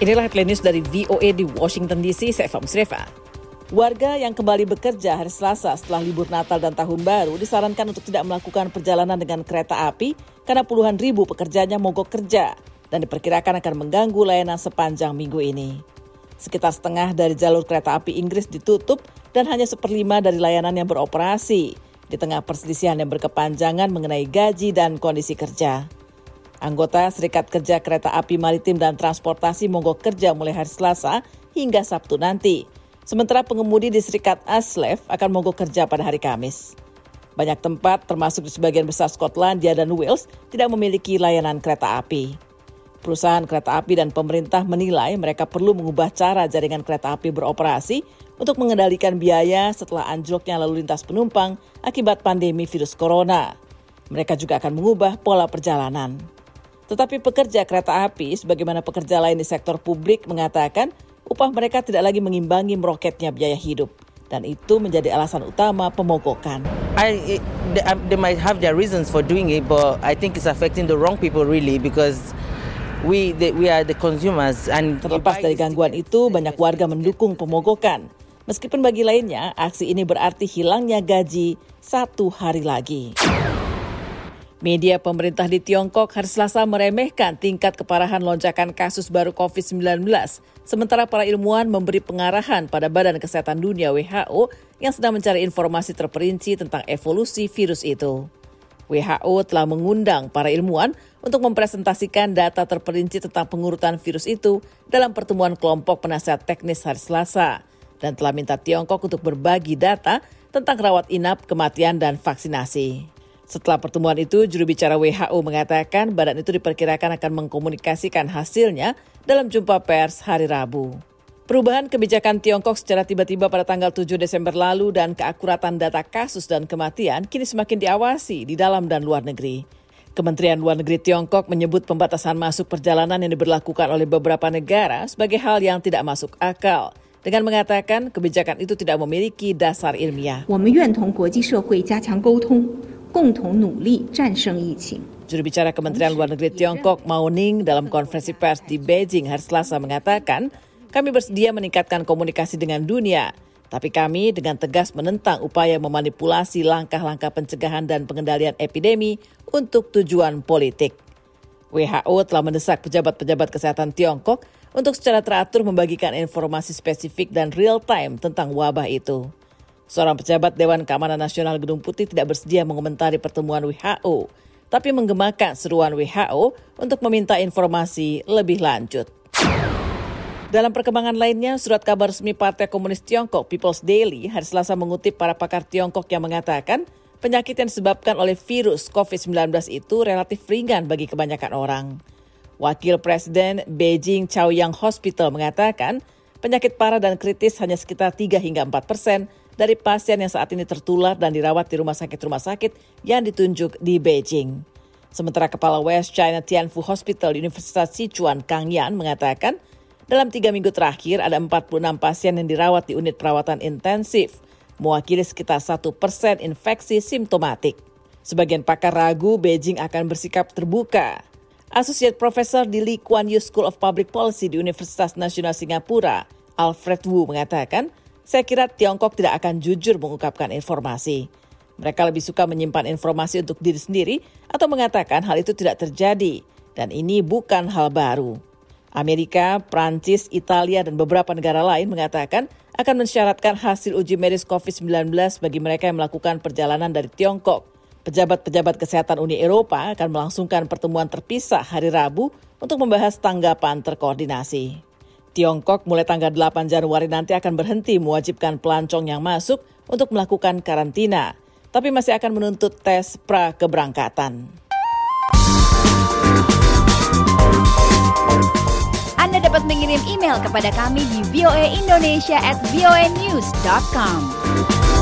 Inilah headline news dari VOA di Washington DC, saya Eva Musrefa. Warga yang kembali bekerja hari Selasa setelah libur Natal dan Tahun Baru disarankan untuk tidak melakukan perjalanan dengan kereta api karena puluhan ribu pekerjanya mogok kerja dan diperkirakan akan mengganggu layanan sepanjang minggu ini. Sekitar setengah dari jalur kereta api Inggris ditutup dan hanya 1/5 dari layanan yang beroperasi di tengah perselisihan yang berkepanjangan mengenai gaji dan kondisi kerja. Anggota Serikat Kerja Kereta Api Maritim dan Transportasi mogok kerja mulai hari Selasa hingga Sabtu nanti. Sementara pengemudi di Serikat ASLEF akan mogok kerja pada hari Kamis. Banyak tempat, termasuk di sebagian besar Skotlandia dan Wales, tidak memiliki layanan kereta api. Perusahaan kereta api dan pemerintah menilai mereka perlu mengubah cara jaringan kereta api beroperasi untuk mengendalikan biaya setelah anjloknya lalu lintas penumpang akibat pandemi virus corona. Mereka juga akan mengubah pola perjalanan. Tetapi pekerja kereta api, sebagaimana pekerja lain di sektor publik, mengatakan upah mereka tidak lagi mengimbangi meroketnya biaya hidup. Dan itu menjadi alasan utama pemogokan. They might have their reasons for doing it, but I think it's affecting the wrong people really because we are the consumers. And terlepas dari gangguan itu, banyak warga mendukung pemogokan. Meskipun bagi lainnya, aksi ini berarti hilangnya gaji 1 hari lagi. Media pemerintah di Tiongkok hari Selasa meremehkan tingkat keparahan lonjakan kasus baru COVID-19, sementara para ilmuwan memberi pengarahan pada Badan Kesehatan Dunia WHO yang sedang mencari informasi terperinci tentang evolusi virus itu. WHO telah mengundang para ilmuwan untuk mempresentasikan data terperinci tentang pengurutan virus itu dalam pertemuan kelompok penasihat teknis hari Selasa dan telah minta Tiongkok untuk berbagi data tentang rawat inap, kematian, dan vaksinasi. Setelah pertemuan itu, juru bicara WHO mengatakan badan itu diperkirakan akan mengkomunikasikan hasilnya dalam jumpa pers hari Rabu. Perubahan kebijakan Tiongkok secara tiba-tiba pada tanggal 7 Desember lalu dan keakuratan data kasus dan kematian kini semakin diawasi di dalam dan luar negeri. Kementerian Luar Negeri Tiongkok menyebut pembatasan masuk perjalanan yang diberlakukan oleh beberapa negara sebagai hal yang tidak masuk akal, dengan mengatakan kebijakan itu tidak memiliki dasar ilmiah. Juru bicara Kementerian Luar Negeri Tiongkok Mao Ning dalam konferensi pers di Beijing hari Selasa mengatakan, kami bersedia meningkatkan komunikasi dengan dunia, tapi kami dengan tegas menentang upaya memanipulasi langkah-langkah pencegahan dan pengendalian epidemi untuk tujuan politik. WHO telah mendesak pejabat-pejabat kesehatan Tiongkok untuk secara teratur membagikan informasi spesifik dan real-time tentang wabah itu. Seorang pejabat Dewan Keamanan Nasional Gedung Putih tidak bersedia mengomentari pertemuan WHO, tapi menggemakan seruan WHO untuk meminta informasi lebih lanjut. Dalam perkembangan lainnya, surat kabar resmi Partai Komunis Tiongkok People's Daily hari Selasa mengutip para pakar Tiongkok yang mengatakan penyakit yang disebabkan oleh virus COVID-19 itu relatif ringan bagi kebanyakan orang. Wakil Presiden Beijing Chaoyang Hospital mengatakan penyakit parah dan kritis hanya sekitar 3 hingga 4% dari pasien yang saat ini tertular dan dirawat di rumah sakit yang ditunjuk di Beijing. Sementara Kepala West China Tianfu Hospital Universitas Sichuan Kang Yan mengatakan, dalam 3 minggu terakhir ada 46 pasien yang dirawat di unit perawatan intensif, mewakili sekitar 1% infeksi simptomatik. Sebagian pakar ragu Beijing akan bersikap terbuka. Associate Professor di Lee Kuan Yew School of Public Policy di Universitas Nasional Singapura, Alfred Wu mengatakan, saya kira Tiongkok tidak akan jujur mengungkapkan informasi. Mereka lebih suka menyimpan informasi untuk diri sendiri atau mengatakan hal itu tidak terjadi. Dan ini bukan hal baru. Amerika, Prancis, Italia, dan beberapa negara lain mengatakan akan mensyaratkan hasil uji medis COVID-19 bagi mereka yang melakukan perjalanan dari Tiongkok. Pejabat-pejabat kesehatan Uni Eropa akan melangsungkan pertemuan terpisah hari Rabu untuk membahas tanggapan terkoordinasi. Tiongkok mulai tanggal 8 Januari nanti akan berhenti mewajibkan pelancong yang masuk untuk melakukan karantina, tapi masih akan menuntut tes pra-keberangkatan. Anda dapat mengirim email kepada kami di voaindonesia@voanews.com.